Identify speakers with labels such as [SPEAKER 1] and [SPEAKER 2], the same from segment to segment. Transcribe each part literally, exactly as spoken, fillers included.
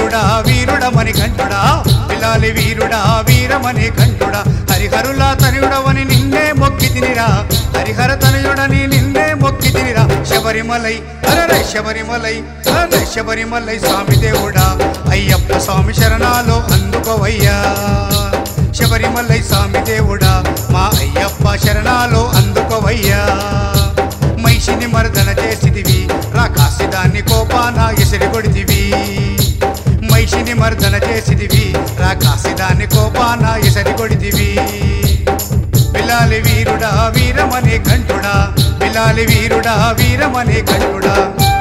[SPEAKER 1] దేవుడా వీరుడమని కంటుడా బిలాలి వీరుడా వీరమని కంటుడా హరిహరుల తనయుడవని నిన్నే మొక్కి తినిరా హరిహర తనయుడని నిన్నే మొక్కి తినిరా శబరిమలై అరరే శబరిమలై అరే శబరిమలై స్వామి దేవుడా అయ్యప్ప స్వామి శరణాలో అందుకోవయ్యా శబరిమలై స్వామి దేవుడా మా అయ్యప్ప శరణాలో అందుకోవయ్యా మహిషిని మర్దన చేసిదివి రాకాసిదాన్ని కోపాన ఎసిరి కొడితివి మహిషిని మర్దన చేసిదివి రాకాసిదాన్ని కోపాన ఎసరి కొడితివి బిలాలి వీరుడా వీరమనే కంటుడా బిలాలి వీరుడా వీరమనే కంటుడా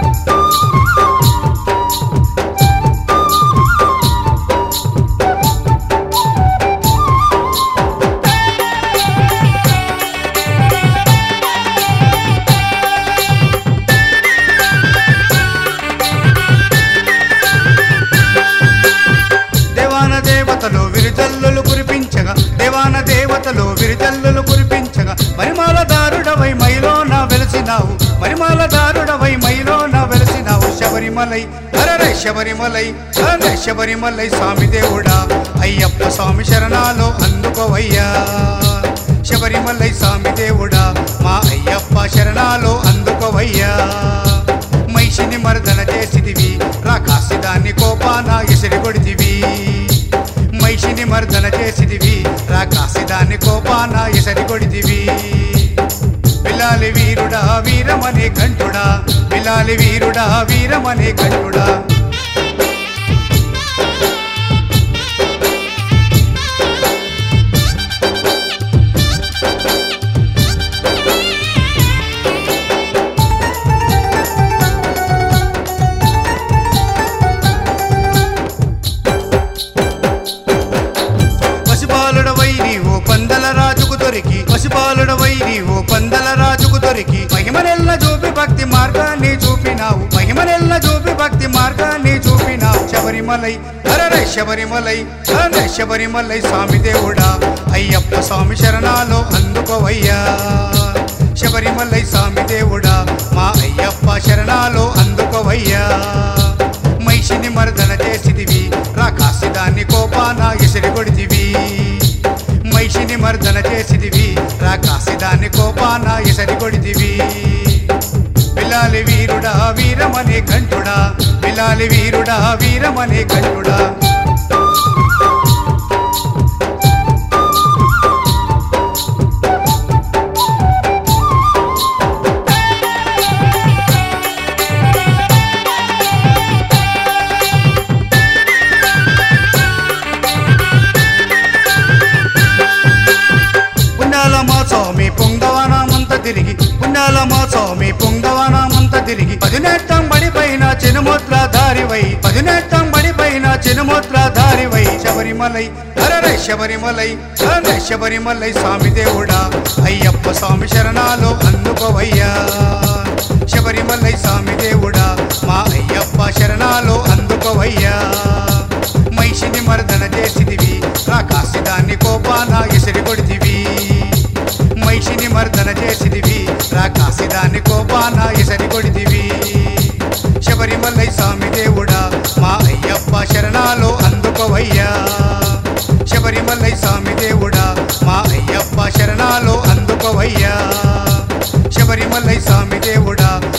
[SPEAKER 1] దేవతలు విరుజల్లులు కురిపించగా దేవాన దేవతలు విరుజల్లులు కురిపించగా మరిమాల దారుడవై మైలోన వెలిసినావు మరిమాల దారుడవై మైలోన వెలిసినావు శబరిమలై అరరే శబరిమలై అరే శబరిమలై స్వామి దేవుడా అయ్యప్ప స్వామి శరణాలో అందుకోవయ్యా శబరిమలై స్వామి దేవుడా మా అయ్యప్ప శరణాలో అందుకోవయ్యా మహిషిని మర్దన చేసిదివి రాకాసిదాన్ని కోపాన ఎసిరి కొడితివి మహిషిని మర్దన చేసిదివి రాకాసిదాన్ని కోపాన ఎసరి కొడితివి బిలాలి వీరుడా వీరమనే కంటుడా బిలాలి వీరుడా వీరమనే కంటుడా పసిబాలుడవై నీవు పందల రాజుకు దొరికి పసిబాలుడవై నీవు పందల రాజుకు దొరికి మహిమనెల్ల చూపి భక్తి మార్గాన్ని చూపినావు మహిమనెల్ల చూపి భక్తి మార్గాన్ని చూపినావు శబరిమలై అరరే శబరిమలై అరే శబరిమలై స్వామి దేవుడా అయ్యప్ప స్వామి శరణాలో అందుకోవయ్యా శబరిమలై స్వామి దేవుడా మా అయ్యప్ప శరణాలో అందుకోవయ్యా మహిషిని మర్దన చేసిదివి రాకాసిదాన్ని కోపాన ఎసిరి కొడితివి మహిషిని మర్దన చేసిదివి రాకాసిదాన్ని కోపాన ఎసరి కొడితివి బిలాలి వీరుడా వీరమనే కంటుడా బిలాలి వీరుడా వీరమనే కంటుడా స్వామి పొంగవనామంత తిరిగి పుణ్యాల మా స్వామి పొంగవనామంత తిరిగి పదినెట్టం బడిపైన చినుమూత్రధారివై పదినెట్టం బడిపైన చినుమూత్రధారివై శబరిమలై అరరే శబరిమలై అరే శబరిమలై స్వామి దేవుడా అయ్యప్ప స్వామి శరణాలో అందుకోవయ్యా శబరిమలై స్వామి దేవుడా మా అయ్యప్ప శరణాలో అందుకోవయ్యా మహిషిని మర్దన చేసిదివి రాకాసిదాన్ని కోపాన ఎసిరి కొడితివి మహిషిని మర్దన చేసిదివి రాకాసిదాన్ని కోపాన ఎసరి కొడితివి శబరిమలై స్వామి దేవుడా మా అయ్యప్ప శరణాలో అందుకోవయ్యా శబరిమలై స్వామి దేవుడా మా అయ్యప్ప శరణాలో అందుకోవయ్యా శబరిమలై స్వామి దేవుడా